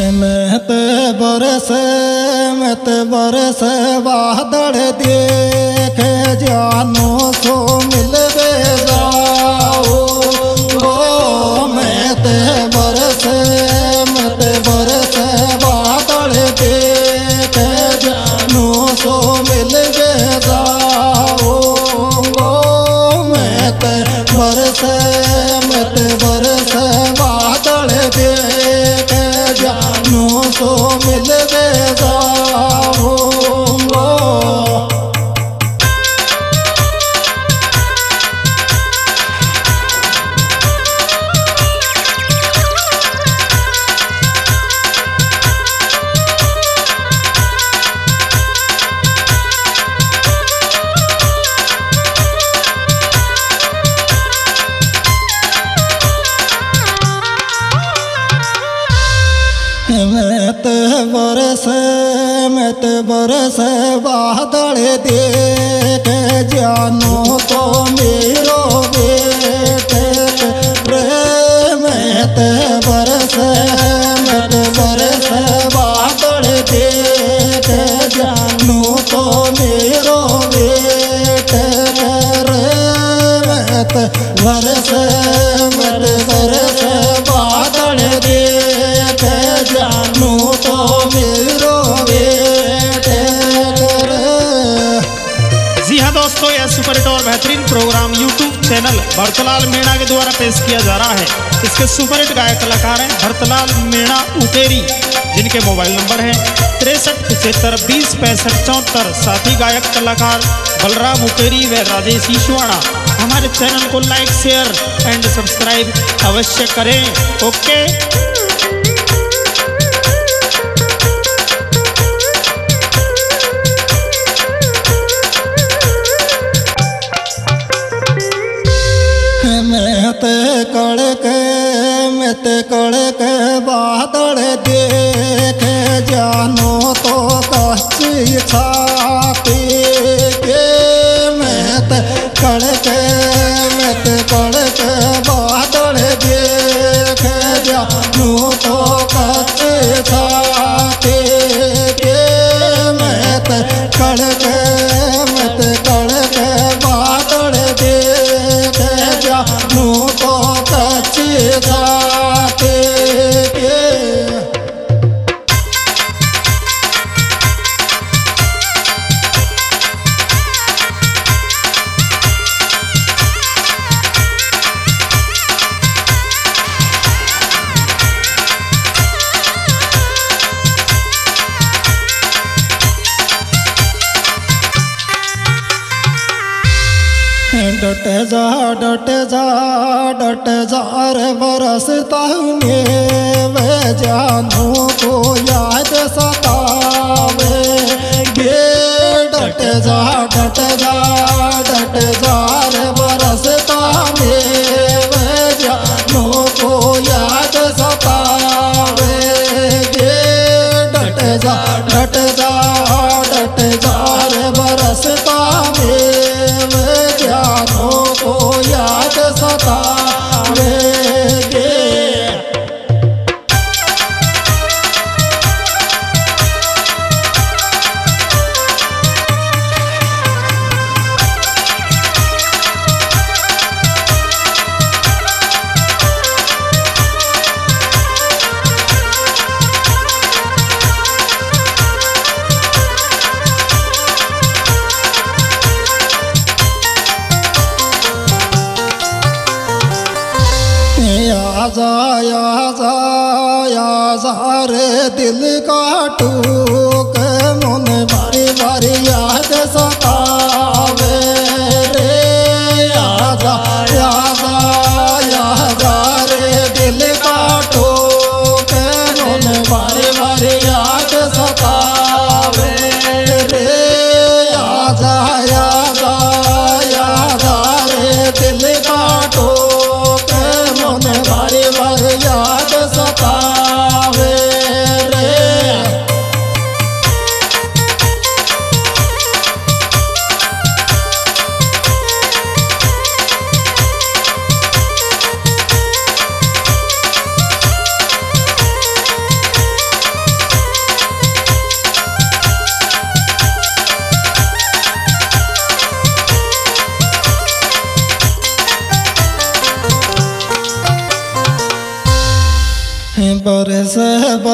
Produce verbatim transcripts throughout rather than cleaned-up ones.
मत बरस मत बरस बादल देख जानो सो मिलवे जाओ। ओ मत बरस मत बरस बादल देख जानो सो मिलवे जाओ। ओ मत बरस मत बरस बादल देख जानो सो मिलवे जाओ। मत बरस मत बरस बादल देख जानो तो मेरो बेट मत बरस मत बरस बादल देख जानो तो मेरो बेट मत बरस मत बरस बादल देख जानो तो मेरो बेट। जी हाँ दोस्तों, यह सुपर हिट और बेहतरीन program YouTube channel Bharatlal Meena के द्वारा पेश किया जा रहा है। इसके सुपर हिट गायक कलाकार हैं भरतलाल मीणा उकेरी, जिनके मोबाइल नंबर है तिरसठ पचहत्तर बीस पैंसठ चौहत्तर। साथी गायक कलाकार बलराम उकेरी व राजेश ईश्वाणा। हमारे चैनल को लाइक शेयर एंड सब्सक्राइब अवश्य करें। ओके। मत कड़क मत कड़क बादल देख जानो तो कच्ची छाती के। मत कड़क मत कड़क बादल देख जानो तो कच्ची छाती के। मत कड़क मत कड़क बादल देख जानो तो कच्ची छाती के। डट जा डट जा डट जा रे बरसता में वे जानो को याद सतावे गे। डट जा डट जा डट जा रे बरसता में वे जानो को याद सतावे गे। डट जा डट जा डट जा रे बरसता में जानो को याद सतावे गे। आजा आजा आजा रे दिल का टूक मन बारी बारी याद सतावे रे। आजा आजा आजा रे दिल का टूक मन बारी बारी याद सतावे रे। आजा आजा आजा रे दिल का टूक मन बारी बारी याद सतावे रे।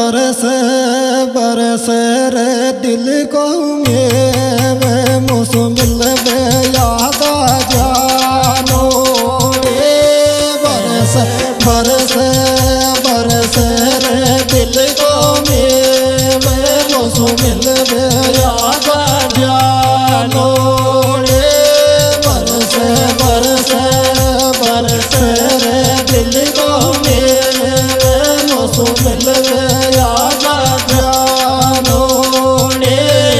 बरस बरस रे दिल को मेरे मुसमिल बे याद जानो रे बरस बरस बरस रे दिल को मेरे मुसमिल बे याद जानो रे बरस बरस बरस रे दिल को मेरे मुसमिल बे याद जानो रे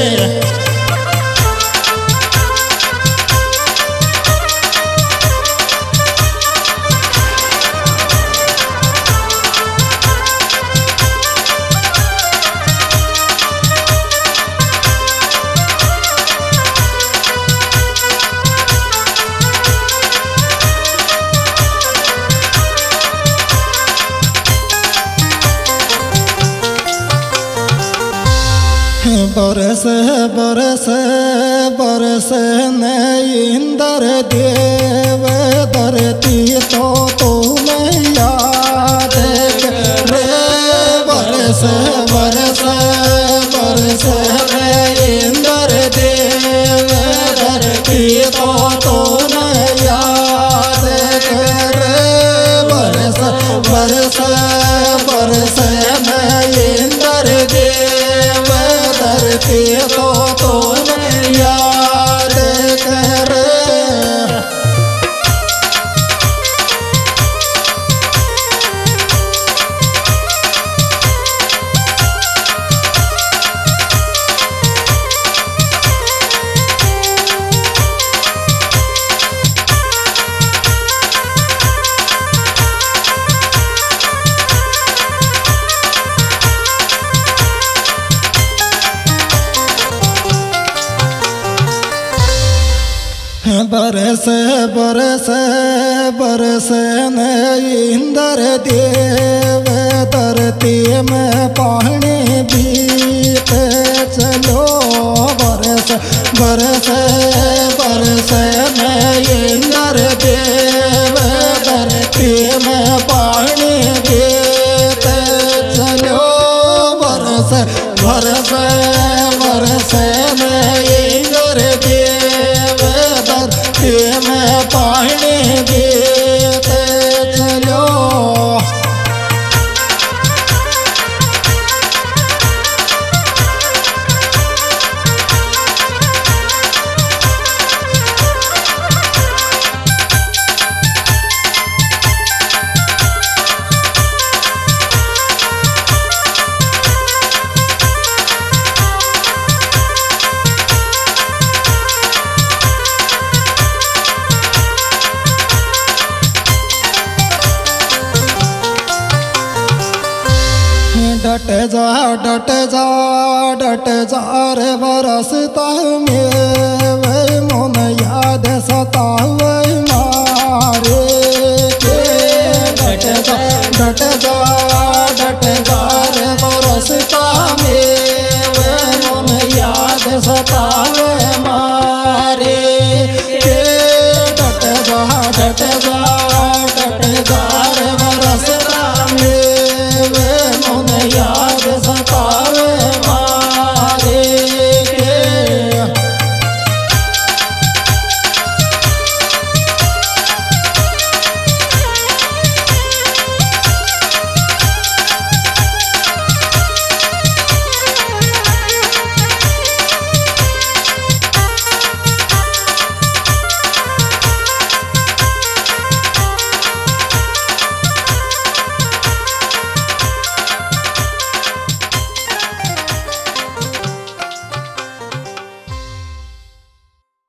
बरस बरस बरस ने इंदर देव धरती तो तुम्हें याद रे बरस बरस बरस ने इंदर देव धरती तो तुम्हें याद रे बरस बरस बरस ने इंदर देव धरती तो तूने याद कर बरस बरस बरस ने इंदर देव धरती में पानी बीत चलो बरस बरस बरस ने इंदर देव धरती में पानी बीत चलो बरस बरस बरस ने इंदर देव धरती में पानी बीत चलो डट जा डट जा डट जा रे बरसता में मन याद सतावे मारे के डट जा डट